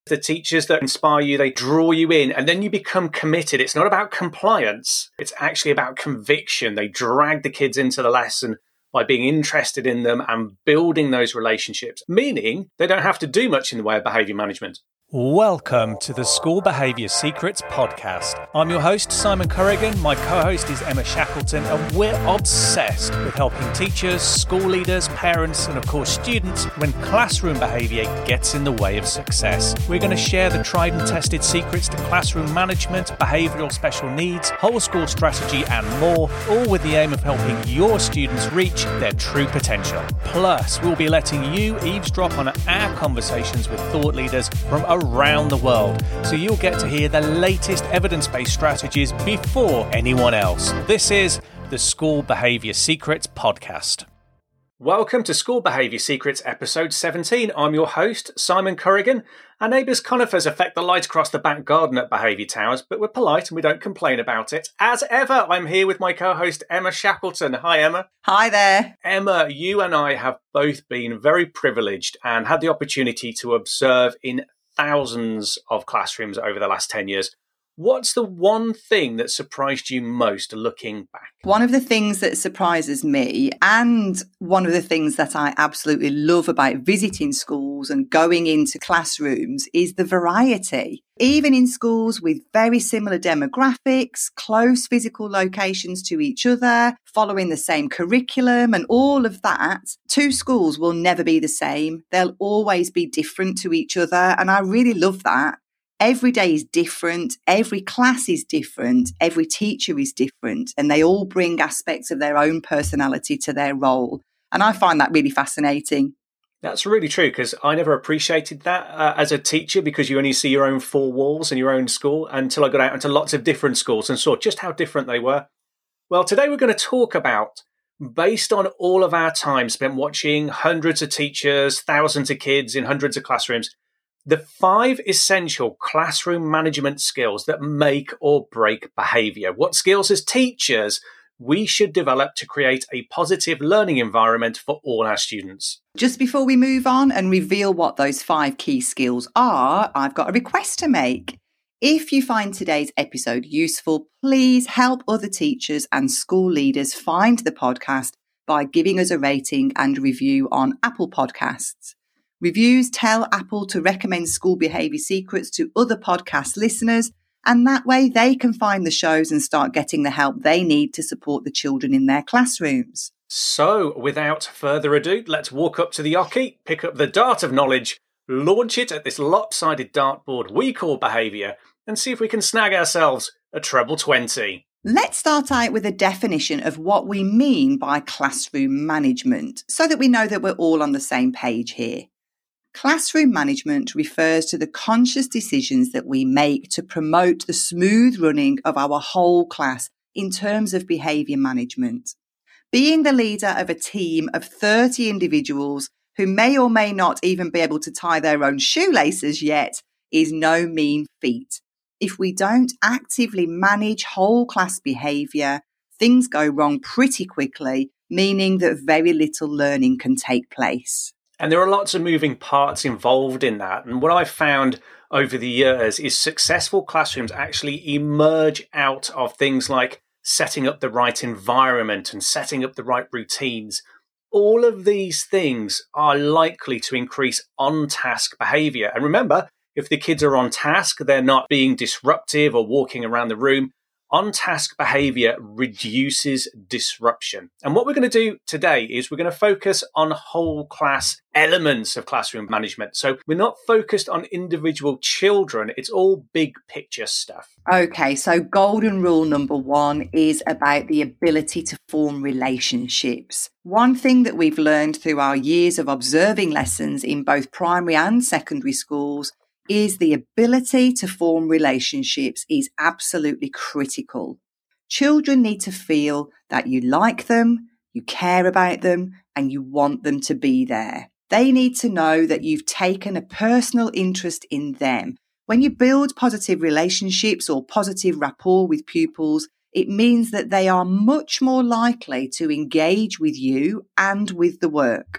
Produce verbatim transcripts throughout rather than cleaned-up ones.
the teachers that inspire you, they draw you in, and then you become committed. It's not about compliance. It's actually about conviction. They drag the kids into the lesson by being interested in them and building those relationships, meaning they don't have to do much in the way of behaviour management. Welcome to the School Behaviour Secrets podcast. I'm your host, Simon Corrigan. My co-host is Emma Shackleton, and we're obsessed with helping teachers, school leaders, parents, and of course students when classroom behaviour gets in the way of success. We're going to share the tried and tested secrets to classroom management, behavioural special needs, whole school strategy, and more, all with the aim of helping your students reach their true potential. Plus, we'll be letting you eavesdrop on our conversations with thought leaders from around the world, so you'll get to hear the latest evidence-based strategies before anyone else. This is the School Behaviour Secrets podcast. Welcome to School Behaviour Secrets episode seventeen. I'm your host, Simon Corrigan. Our neighbours' conifers affect the light across the back garden at Behaviour Towers, but we're polite and we don't complain about it. As ever, I'm here with my co-host, Emma Shackleton. Hi, Emma. Hi there. Emma, you and I have both been very privileged and had the opportunity to observe in thousands of classrooms over the last ten years. What's the one thing that surprised you most looking back? One of the things that surprises me, and one of the things that I absolutely love about visiting schools and going into classrooms, is the variety. Even in schools with very similar demographics, close physical locations to each other, following the same curriculum and all of that, two schools will never be the same. They'll always be different to each other. And I really love that. Every day is different, every class is different, every teacher is different, and they all bring aspects of their own personality to their role. And I find that really fascinating. That's really true, because I never appreciated that uh, as a teacher, because you only see your own four walls in your own school, until I got out into lots of different schools and saw just how different they were. Well, today we're going to talk about, based on all of our time spent watching hundreds of teachers, thousands of kids in hundreds of classrooms, the five essential classroom management skills that make or break behaviour. What skills as teachers we should develop to create a positive learning environment for all our students. Just before we move on and reveal what those five key skills are, I've got a request to make. If you find today's episode useful, please help other teachers and school leaders find the podcast by giving us a rating and review on Apple Podcasts. Reviews tell Apple to recommend School Behaviour Secrets to other podcast listeners, and that way they can find the shows and start getting the help they need to support the children in their classrooms. So, without further ado, let's walk up to the Oki, pick up the dart of knowledge, launch it at this lopsided dartboard we call behaviour, and see if we can snag ourselves a treble twenty. Let's start out with a definition of what we mean by classroom management, so that we know that we're all on the same page here. Classroom management refers to the conscious decisions that we make to promote the smooth running of our whole class in terms of behaviour management. Being the leader of a team of thirty individuals who may or may not even be able to tie their own shoelaces yet is no mean feat. If we don't actively manage whole class behaviour, things go wrong pretty quickly, meaning that very little learning can take place. And there are lots of moving parts involved in that. And what I've found over the years is successful classrooms actually emerge out of things like setting up the right environment and setting up the right routines. All of these things are likely to increase on-task behaviour. And remember, if the kids are on task, they're not being disruptive or walking around the room. On-task behaviour reduces disruption. And what we're going to do today is we're going to focus on whole class elements of classroom management. So we're not focused on individual children. It's all big picture stuff. Okay, so golden rule number one is about the ability to form relationships. One thing that we've learned through our years of observing lessons in both primary and secondary schools is the ability to form relationships is absolutely critical. Children need to feel that you like them, you care about them, and you want them to be there. They need to know that you've taken a personal interest in them. When you build positive relationships or positive rapport with pupils, it means that they are much more likely to engage with you and with the work.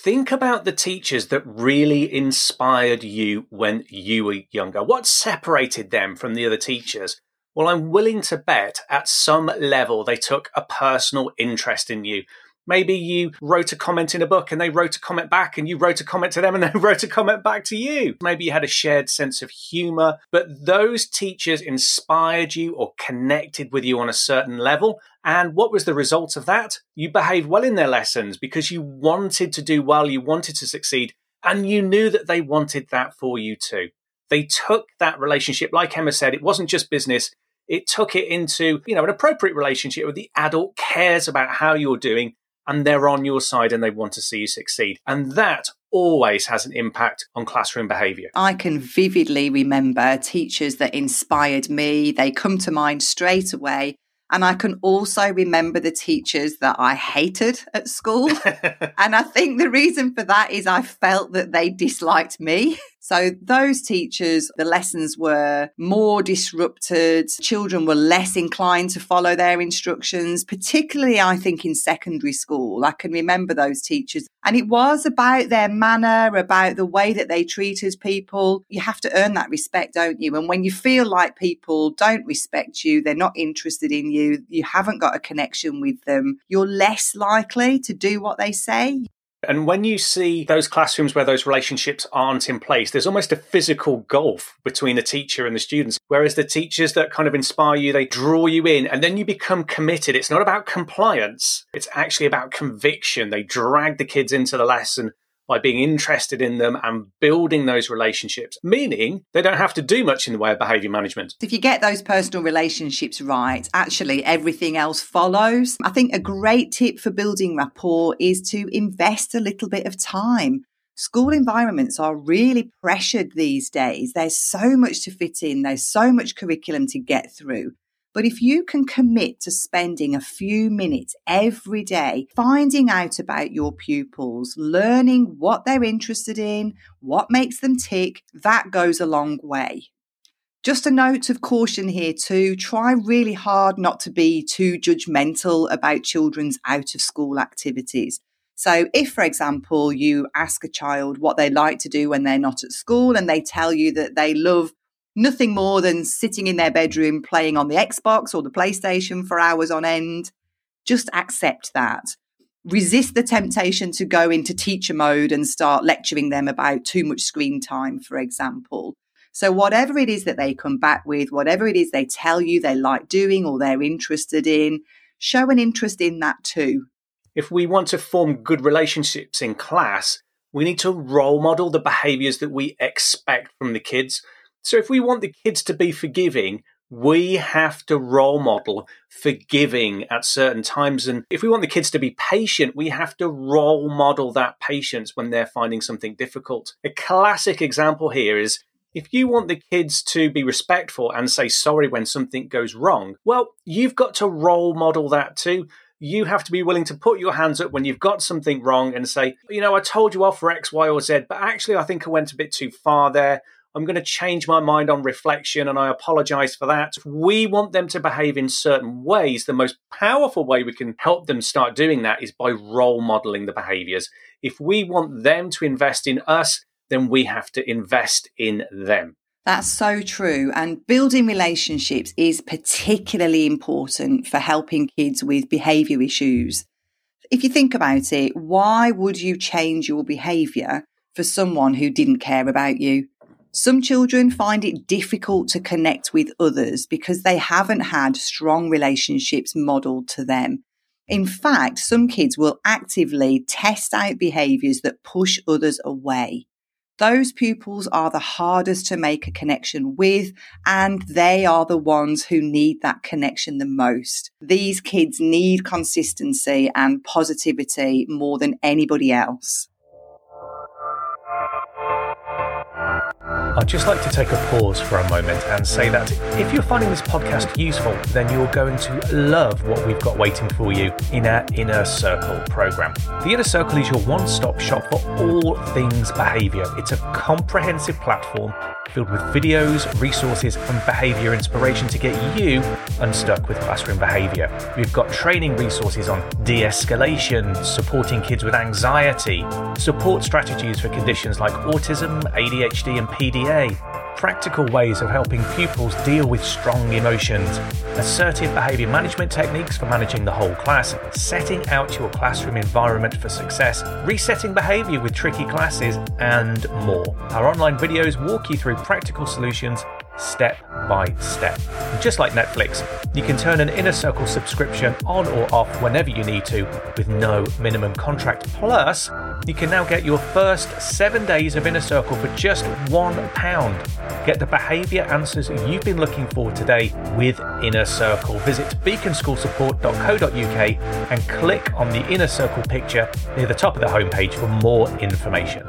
think about the teachers that really inspired you when you were younger. What separated them from the other teachers? Well, I'm willing to bet at some level they took a personal interest in you. Maybe you wrote a comment in a book and they wrote a comment back, and you wrote a comment to them and they wrote a comment back to you. Maybe you had a shared sense of humor, but those teachers inspired you or connected with you on a certain level. And what was the result of that? You behaved well in their lessons because you wanted to do well, you wanted to succeed, and you knew that they wanted that for you too. They took that relationship, like Emma said, it wasn't just business. It took it into, you know, an appropriate relationship where the adult cares about how you're doing, and they're on your side and they want to see you succeed. And that always has an impact on classroom behaviour. I can vividly remember teachers that inspired me. They come to mind straight away. And I can also remember the teachers that I hated at school. And I think the reason for that is I felt that they disliked me. So those teachers, the lessons were more disrupted. Children were less inclined to follow their instructions, particularly, I think, in secondary school. I can remember those teachers. And it was about their manner, about the way that they treated people. You have to earn that respect, don't you? And when you feel like people don't respect you, they're not interested in you, you haven't got a connection with them, you're less likely to do what they say. And when you see those classrooms where those relationships aren't in place, there's almost a physical gulf between the teacher and the students. Whereas the teachers that kind of inspire you, they draw you in and then you become committed. It's not about compliance. It's actually about conviction. They drag the kids into the lesson by being interested in them and building those relationships, meaning they don't have to do much in the way of behaviour management. If you get those personal relationships right, actually everything else follows. I think a great tip for building rapport is to invest a little bit of time. School environments are really pressured these days. There's so much to fit in. There's so much curriculum to get through. But if you can commit to spending a few minutes every day finding out about your pupils, learning what they're interested in, what makes them tick, that goes a long way. Just a note of caution here too, try really hard not to be too judgmental about children's out-of-school activities. So if, for example, you ask a child what they like to do when they're not at school and they tell you that they love nothing more than sitting in their bedroom playing on the Xbox or the PlayStation for hours on end, just accept that. Resist the temptation to go into teacher mode and start lecturing them about too much screen time, for example. So whatever it is that they come back with, whatever it is they tell you they like doing or they're interested in, show an interest in that too. If we want to form good relationships in class, we need to role model the behaviours that we expect from the kids. So if we want the kids to be forgiving, we have to role model forgiving at certain times. And if we want the kids to be patient, we have to role model that patience when they're finding something difficult. A classic example here is if you want the kids to be respectful and say sorry when something goes wrong, well, you've got to role model that too. You have to be willing to put your hands up when you've got something wrong and say, you know, I told you off for X, Y, or Z, but actually I think I went a bit too far there. I'm going to change my mind on reflection and I apologize for that. If we want them to behave in certain ways, the most powerful way we can help them start doing that is by role modeling the behaviors. If we want them to invest in us, then we have to invest in them. That's so true. And building relationships is particularly important for helping kids with behaviour issues. If you think about it, why would you change your behaviour for someone who didn't care about you? Some children find it difficult to connect with others because they haven't had strong relationships modelled to them. In fact, some kids will actively test out behaviours that push others away. Those pupils are the hardest to make a connection with, and they are the ones who need that connection the most. These kids need consistency and positivity more than anybody else. I'd just like to take a pause for a moment and say that if you're finding this podcast useful, then you're going to love what we've got waiting for you in our Inner Circle program. The Inner Circle is your one-stop shop for all things behaviour. It's a comprehensive platform filled with videos, resources, and behaviour inspiration to get you unstuck with classroom behaviour. We've got training resources on de-escalation, supporting kids with anxiety, support strategies for conditions like autism, A D H D, and P D A, practical ways of helping pupils deal with strong emotions, assertive behaviour management techniques for managing the whole class, setting out your classroom environment for success, resetting behaviour with tricky classes, and more. Our online videos walk you through practical solutions step by step. And just like Netflix, you can turn an Inner Circle subscription on or off whenever you need to with no minimum contract. Plus, you can now get your first seven days of Inner Circle for just one pound. Get the behaviour answers you've been looking for today with Inner Circle. Visit beacon school support dot co dot uk and click on the Inner Circle picture near the top of the homepage for more information.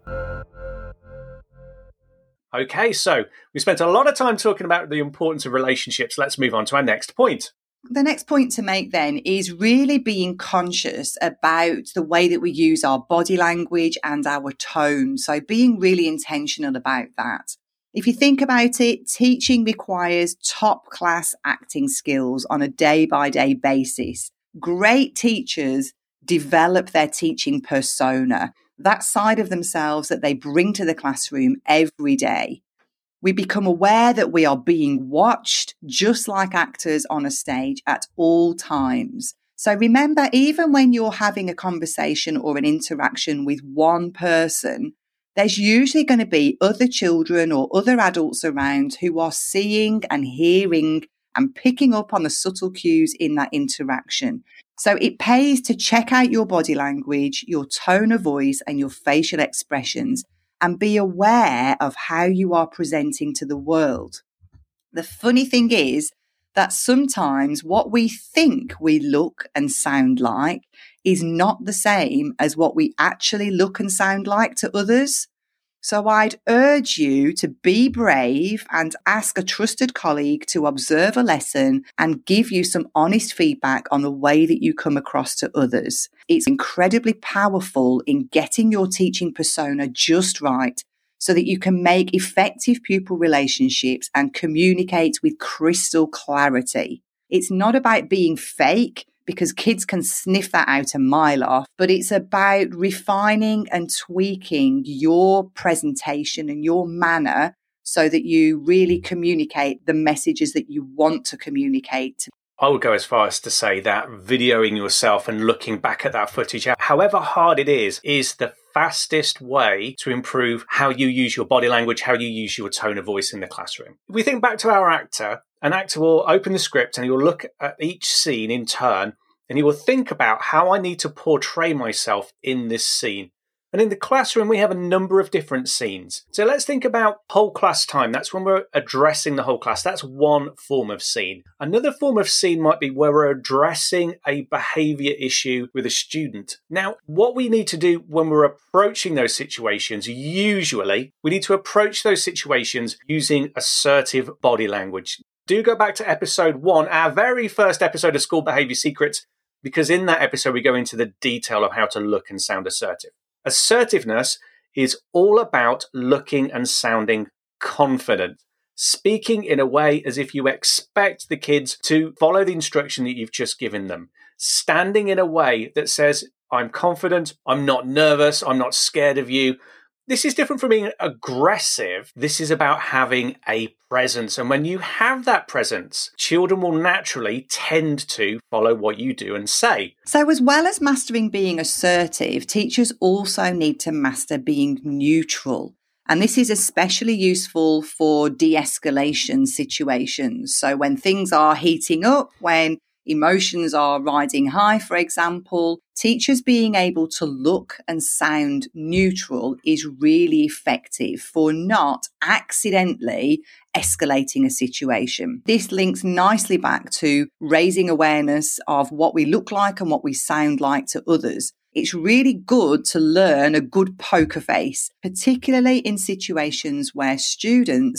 Okay, so we spent a lot of time talking about the importance of relationships. Let's move on to our next point. The next point to make then is really being conscious about the way that we use our body language and our tone. So being really intentional about that. If you think about it, teaching requires top class acting skills on a day by day basis. Great teachers develop their teaching persona, that side of themselves that they bring to the classroom every day. We become aware that we are being watched, just like actors on a stage at all times. So remember, even when you're having a conversation or an interaction with one person, there's usually going to be other children or other adults around who are seeing and hearing and picking up on the subtle cues in that interaction. So it pays to check out your body language, your tone of voice, and your facial expressions, and be aware of how you are presenting to the world. The funny thing is that sometimes what we think we look and sound like is not the same as what we actually look and sound like to others. So I'd urge you to be brave and ask a trusted colleague to observe a lesson and give you some honest feedback on the way that you come across to others. It's incredibly powerful in getting your teaching persona just right so that you can make effective pupil relationships and communicate with crystal clarity. It's not about being fake, because kids can sniff that out a mile off, but it's about refining and tweaking your presentation and your manner so that you really communicate the messages that you want to communicate. I would go as far as to say that videoing yourself and looking back at that footage, however hard it is, is the fastest way to improve how you use your body language, how you use your tone of voice in the classroom. If we think back to our actor, an actor will open the script and he will look at each scene in turn and he will think about how I need to portray myself in this scene. And in the classroom, we have a number of different scenes. So let's think about whole class time. That's when we're addressing the whole class. That's one form of scene. Another form of scene might be where we're addressing a behavior issue with a student. Now, what we need to do when we're approaching those situations, usually we need to approach those situations using assertive body language. Do go back to episode one, our very first episode of School Behaviour Secrets, because in that episode, we go into the detail of how to look and sound assertive. Assertiveness is all about looking and sounding confident, speaking in a way as if you expect the kids to follow the instruction that you've just given them, standing in a way that says, I'm confident, I'm not nervous, I'm not scared of you. This is different from being aggressive. This is about having a presence. And when you have that presence, children will naturally tend to follow what you do and say. So as well as mastering being assertive, teachers also need to master being neutral. And this is especially useful for de-escalation situations. So when things are heating up, when emotions are riding high, for example, teachers being able to look and sound neutral is really effective for not accidentally escalating a situation. This links nicely back to raising awareness of what we look like and what we sound like to others. It's really good to learn a good poker face, particularly in situations where students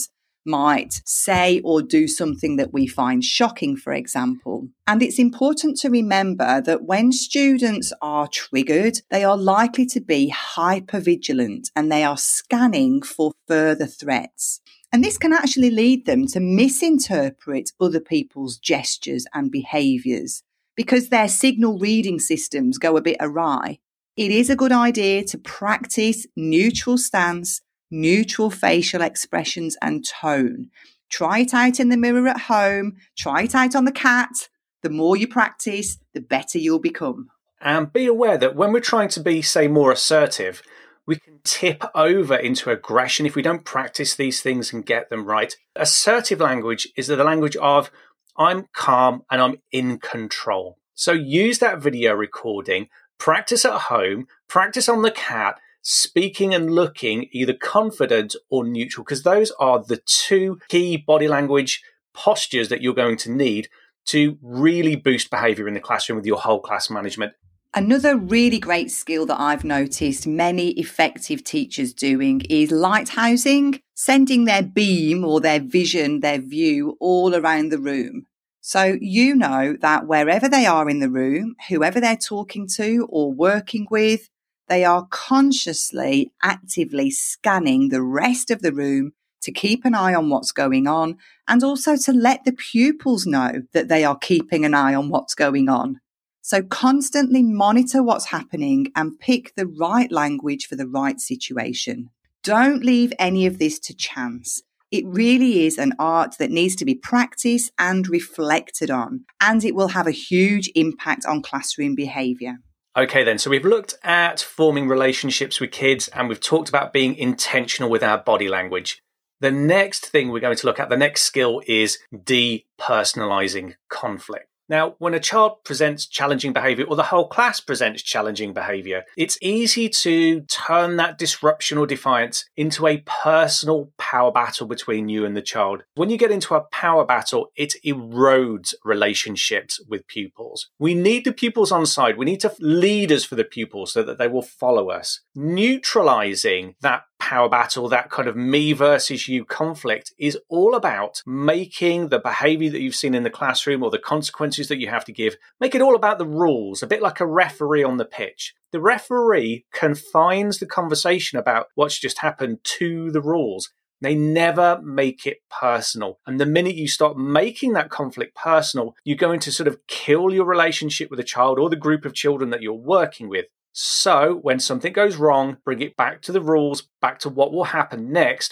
might say or do something that we find shocking, for example. And it's important to remember that when students are triggered, they are likely to be hypervigilant and they are scanning for further threats. And this can actually lead them to misinterpret other people's gestures and behaviours because their signal reading systems go a bit awry. It is a good idea to practice neutral stance, neutral facial expressions and tone. Try it out in the mirror at home. Try it out on the cat. The more you practice, the better you'll become. And be aware that when we're trying to be, say, more assertive, we can tip over into aggression if we don't practice these things and get them right. Assertive language is the language of, I'm calm and I'm in control. So use that video recording, practice at home, practice on the cat, speaking and looking either confident or neutral, because those are the two key body language postures that you're going to need to really boost behaviour in the classroom with your whole class management. Another really great skill that I've noticed many effective teachers doing is lighthousing, sending their beam or their vision, their view all around the room. So you know that wherever they are in the room, whoever they're talking to or working with, they are consciously, actively scanning the rest of the room to keep an eye on what's going on and also to let the pupils know that they are keeping an eye on what's going on. So constantly monitor what's happening and pick the right language for the right situation. Don't leave any of this to chance. It really is an art that needs to be practiced and reflected on, and it will have a huge impact on classroom behaviour. Okay then, so we've looked at forming relationships with kids and we've talked about being intentional with our body language. The next thing we're going to look at, the next skill, is depersonalizing conflict. Now, when a child presents challenging behaviour or the whole class presents challenging behaviour, it's easy to turn that disruption or defiance into a personal power battle between you and the child. When you get into a power battle, it erodes relationships with pupils. We need the pupils on side. We need to leaders for the pupils so that they will follow us. Neutralising that power battle, that kind of me versus you conflict, is all about making the behaviour that you've seen in the classroom or the consequences that you have to give, make it all about the rules, a bit like a referee on the pitch. The referee confines the conversation about what's just happened to the rules. They never make it personal. And the minute you start making that conflict personal, you're going to sort of kill your relationship with the child or the group of children that you're working with. So when something goes wrong, bring it back to the rules, back to what will happen next,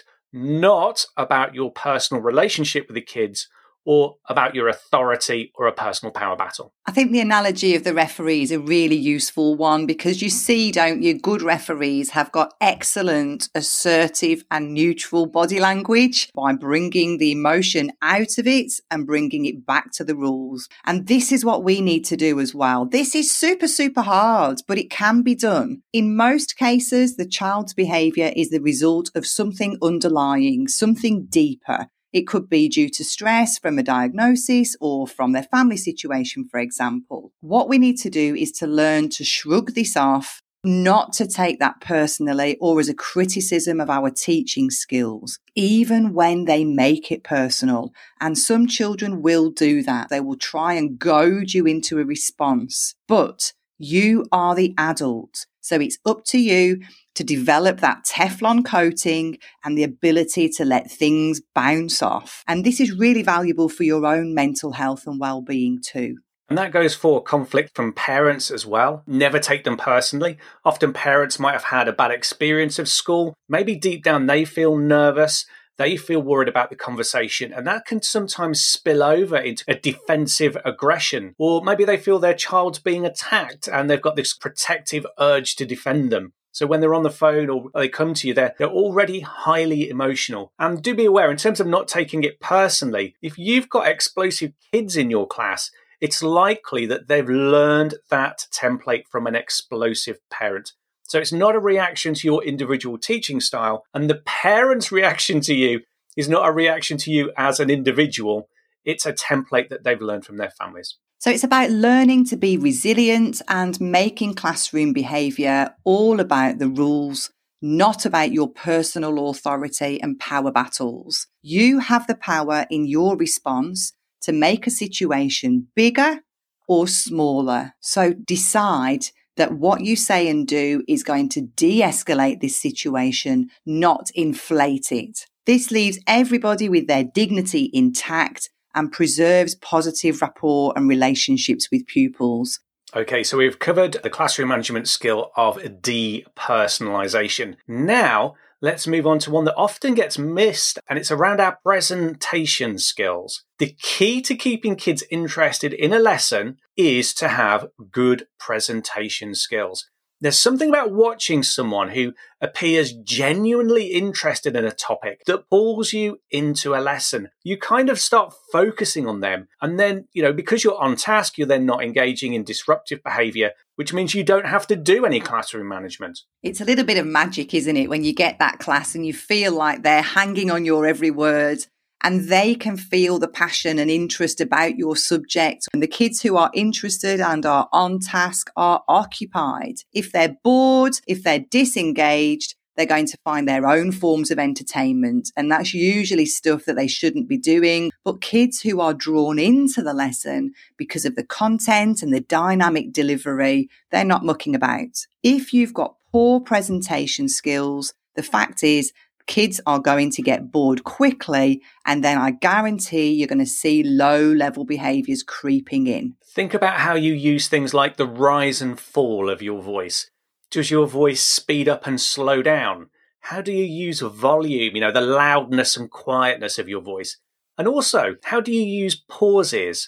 not about your personal relationship with the kids or about your authority or a personal power battle. I think the analogy of the referee is a really useful one because you see, don't you, good referees have got excellent, assertive and neutral body language by bringing the emotion out of it and bringing it back to the rules. And this is what we need to do as well. This is super, super hard, but it can be done. In most cases, the child's behaviour is the result of something underlying, something deeper. It could be due to stress from a diagnosis or from their family situation, for example. What we need to do is to learn to shrug this off, not to take that personally or as a criticism of our teaching skills, even when they make it personal. And some children will do that. They will try and goad you into a response. But you are the adult. So it's up to you to develop that Teflon coating and the ability to let things bounce off. And this is really valuable for your own mental health and well-being too. And that goes for conflict from parents as well. Never take them personally. Often parents might have had a bad experience of school. Maybe deep down they feel nervous. They feel worried about the conversation, and that can sometimes spill over into a defensive aggression. Or maybe they feel their child's being attacked and they've got this protective urge to defend them. So when they're on the phone or they come to you, they're, they're already highly emotional. And do be aware, in terms of not taking it personally, if you've got explosive kids in your class, it's likely that they've learned that template from an explosive parent. So it's not a reaction to your individual teaching style, and the parent's reaction to you is not a reaction to you as an individual. It's a template that they've learned from their families. So it's about learning to be resilient and making classroom behaviour all about the rules, not about your personal authority and power battles. You have the power in your response to make a situation bigger or smaller. So decide that what you say and do is going to de-escalate this situation, not inflate it. This leaves everybody with their dignity intact and preserves positive rapport and relationships with pupils. Okay, so we've covered the classroom management skill of depersonalization. Now, let's move on to one that often gets missed, and it's around our presentation skills. The key to keeping kids interested in a lesson is to have good presentation skills. There's something about watching someone who appears genuinely interested in a topic that pulls you into a lesson. You kind of start focusing on them. And then, you know, because you're on task, you're then not engaging in disruptive behavior, which means you don't have to do any classroom management. It's a little bit of magic, isn't it? When you get that class and you feel like they're hanging on your every word, and they can feel the passion and interest about your subject. And the kids who are interested and are on task are occupied. If they're bored, if they're disengaged, they're going to find their own forms of entertainment. And that's usually stuff that they shouldn't be doing. But kids who are drawn into the lesson because of the content and the dynamic delivery, they're not mucking about. If you've got poor presentation skills, the fact is, kids are going to get bored quickly, and then I guarantee you're going to see low-level behaviours creeping in. Think about how you use things like the rise and fall of your voice. Does your voice speed up and slow down? How do you use volume, you know, the loudness and quietness of your voice? And also, how do you use pauses?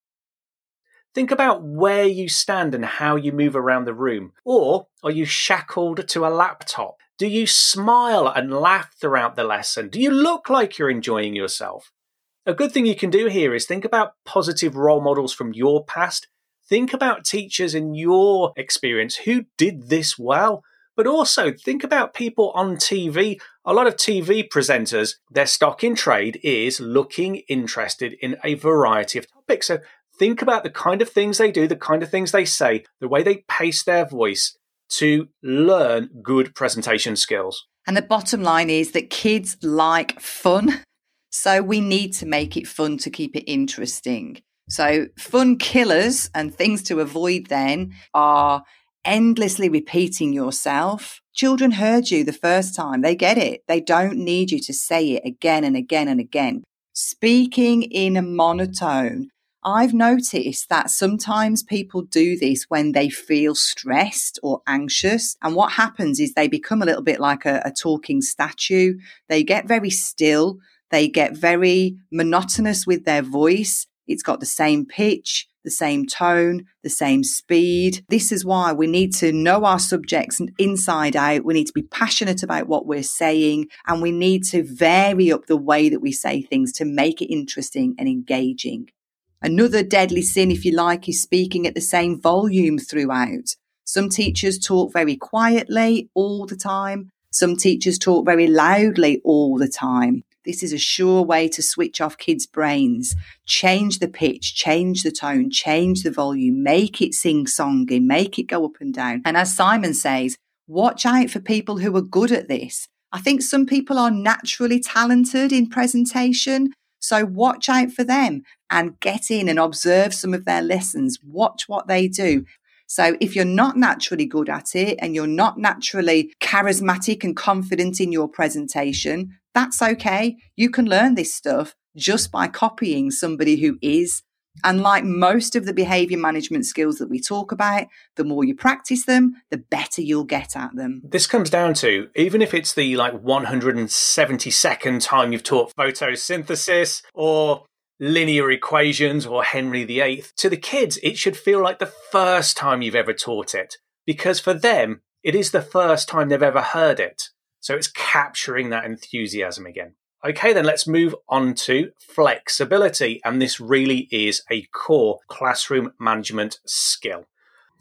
Think about where you stand and how you move around the room. Or are you shackled to a laptop? Do you smile and laugh throughout the lesson? Do you look like you're enjoying yourself? A good thing you can do here is think about positive role models from your past. Think about teachers in your experience who did this well. But also think about people on T V. A lot of T V presenters, their stock in trade is looking interested in a variety of topics. So think about the kind of things they do, the kind of things they say, the way they pace their voice to learn good presentation skills. And the bottom line is that kids like fun. So we need to make it fun to keep it interesting. So fun killers and things to avoid then are endlessly repeating yourself. Children heard you the first time. They get it. They don't need you to say it again and again and again. Speaking in a monotone. I've noticed that sometimes people do this when they feel stressed or anxious. And what happens is they become a little bit like a, a talking statue. They get very still. They get very monotonous with their voice. It's got the same pitch, the same tone, the same speed. This is why we need to know our subjects inside out. We need to be passionate about what we're saying, and we need to vary up the way that we say things to make it interesting and engaging. Another deadly sin, if you like, is speaking at the same volume throughout. Some teachers talk very quietly all the time. Some teachers talk very loudly all the time. This is a sure way to switch off kids' brains. Change the pitch, change the tone, change the volume, make it sing-songy, make it go up and down. And as Simon says, watch out for people who are good at this. I think some people are naturally talented in presentation. So watch out for them and get in and observe some of their lessons. Watch what they do. So if you're not naturally good at it and you're not naturally charismatic and confident in your presentation, that's okay. You can learn this stuff just by copying somebody who is. And like most of the behavior management skills that we talk about, the more you practice them, the better you'll get at them. This comes down to, even if it's the like one hundred seventy-second time you've taught photosynthesis or linear equations or Henry the Eighth, to the kids, it should feel like the first time you've ever taught it. Because for them, it is the first time they've ever heard it. So it's capturing that enthusiasm again. Okay, then let's move on to flexibility. And this really is a core classroom management skill.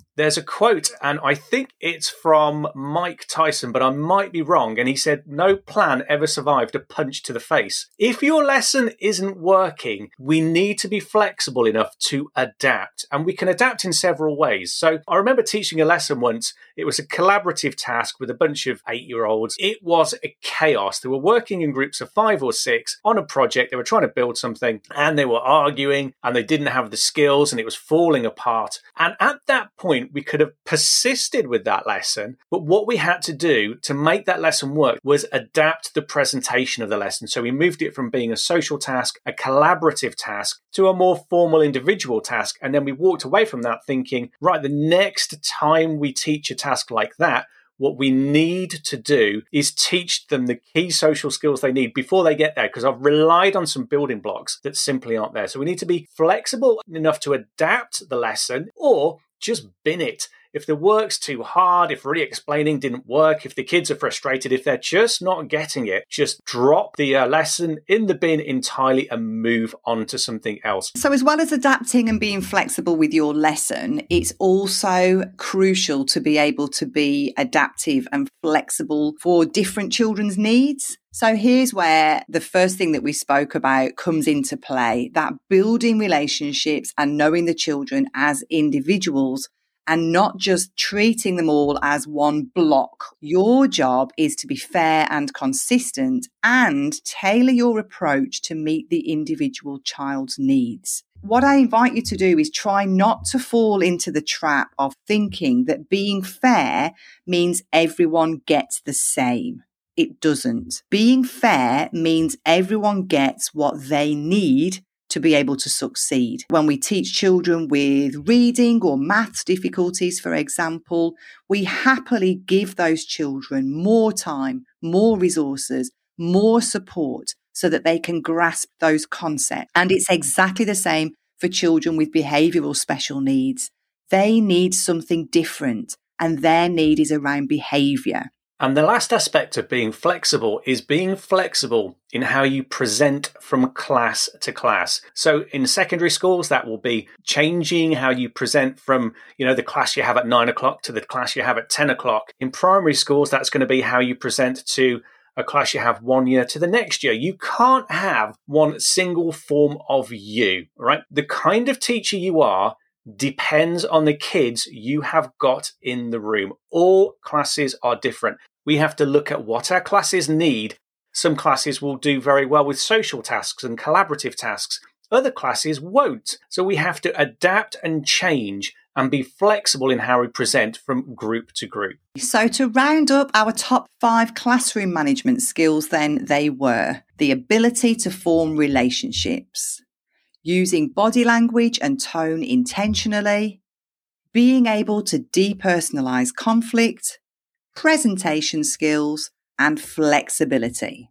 There's a quote, and I think it's from Mike Tyson, but I might be wrong. And he said, no plan ever survived a punch to the face. If your lesson isn't working, we need to be flexible enough to adapt. And we can adapt in several ways. So I remember teaching a lesson once. It was a collaborative task with a bunch of eight-year-olds. It was a chaos. They were working in groups of five or six on a project. They were trying to build something, and they were arguing, and they didn't have the skills, and it was falling apart. And at that point, we could have persisted with that lesson, but what we had to do to make that lesson work was adapt the presentation of the lesson. So we moved it from being a social task, a collaborative task, to a more formal individual task. And then we walked away from that thinking, right, the next time we teach a task like that, what we need to do is teach them the key social skills they need before they get there, because I've relied on some building blocks that simply aren't there. So we need to be flexible enough to adapt the lesson, or just bin it. If the work's too hard, if re-explaining didn't work, if the kids are frustrated, if they're just not getting it, just drop the uh, lesson in the bin entirely and move on to something else. So as well as adapting and being flexible with your lesson, it's also crucial to be able to be adaptive and flexible for different children's needs. So here's where the first thing that we spoke about comes into play, that building relationships and knowing the children as individuals and not just treating them all as one block. Your job is to be fair and consistent and tailor your approach to meet the individual child's needs. What I invite you to do is try not to fall into the trap of thinking that being fair means everyone gets the same. It doesn't. Being fair means everyone gets what they need to be able to succeed. When we teach children with reading or maths difficulties, for example, we happily give those children more time, more resources, more support so that they can grasp those concepts. And it's exactly the same for children with behavioural special needs. They need something different, and their need is around behaviour. And the last aspect of being flexible is being flexible in how you present from class to class. So in secondary schools, that will be changing how you present from, you know, the class you have at nine o'clock to the class you have at ten o'clock. In primary schools, that's going to be how you present to a class you have one year to the next year. You can't have one single form of you, right? The kind of teacher you are depends on the kids you have got in the room. All classes are different. We have to look at what our classes need. Some classes will do very well with social tasks and collaborative tasks. Other classes won't. So we have to adapt and change and be flexible in how we present from group to group. So to round up our top five classroom management skills, then they were the ability to form relationships, using body language and tone intentionally, being able to depersonalize conflict, presentation skills, and flexibility.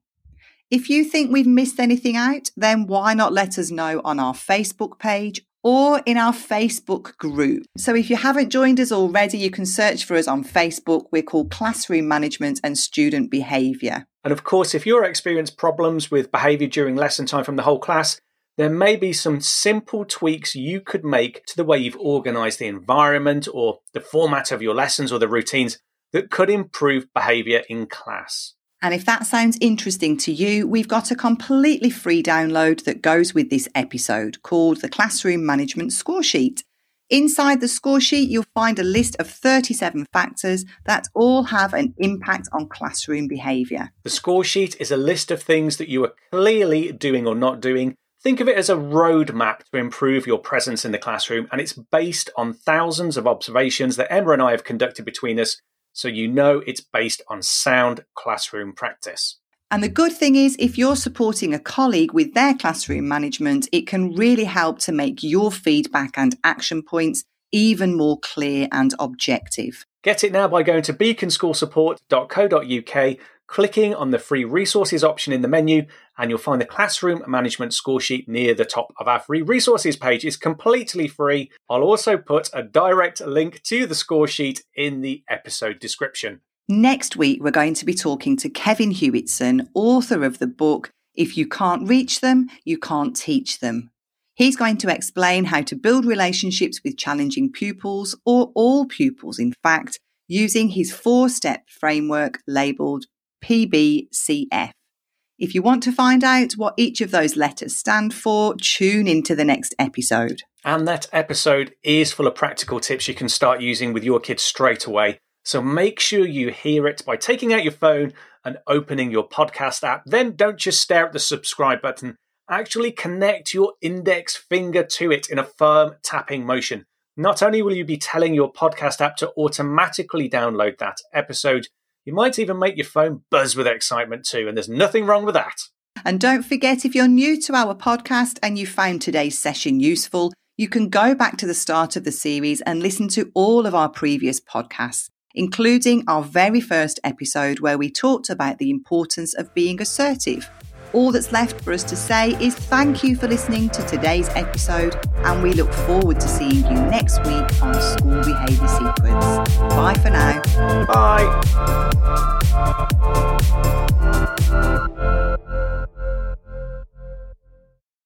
If you think we've missed anything out, then why not let us know on our Facebook page or in our Facebook group. So if you haven't joined us already, you can search for us on Facebook. We're called Classroom Management and Student Behaviour. And of course, if you're experiencing problems with behaviour during lesson time from the whole class, there may be some simple tweaks you could make to the way you've organised the environment or the format of your lessons or the routines that could improve behaviour in class. And if that sounds interesting to you, we've got a completely free download that goes with this episode called the Classroom Management Score Sheet. Inside the score sheet, you'll find a list of thirty-seven factors that all have an impact on classroom behaviour. The score sheet is a list of things that you are clearly doing or not doing. Think of it as a roadmap to improve your presence in the classroom, and it's based on thousands of observations that Emma and I have conducted between us, so you know it's based on sound classroom practice. And the good thing is, if you're supporting a colleague with their classroom management, it can really help to make your feedback and action points even more clear and objective. Get it now by going to beacon school support dot co dot uk, clicking on the free resources option in the menu, and you'll find the Classroom Management Score Sheet near the top of our free resources page. It's completely free. I'll also put a direct link to the score sheet in the episode description. Next week, we're going to be talking to Kevin Hewitson, author of the book, If You Can't Reach Them, You Can't Teach Them. He's going to explain how to build relationships with challenging pupils, or all pupils in fact, using his four-step framework labelled P B C F. If you want to find out what each of those letters stand for, tune into the next episode. And that episode is full of practical tips you can start using with your kids straight away. So make sure you hear it by taking out your phone and opening your podcast app. Then don't just stare at the subscribe button. Actually connect your index finger to it in a firm tapping motion. Not only will you be telling your podcast app to automatically download that episode, you might even make your phone buzz with excitement too, and there's nothing wrong with that. And don't forget, if you're new to our podcast and you found today's session useful, you can go back to the start of the series and listen to all of our previous podcasts, including our very first episode where we talked about the importance of being assertive. All that's left for us to say is thank you for listening to today's episode, and we look forward to seeing you next week on School Behaviour Secrets. Bye for now. Bye.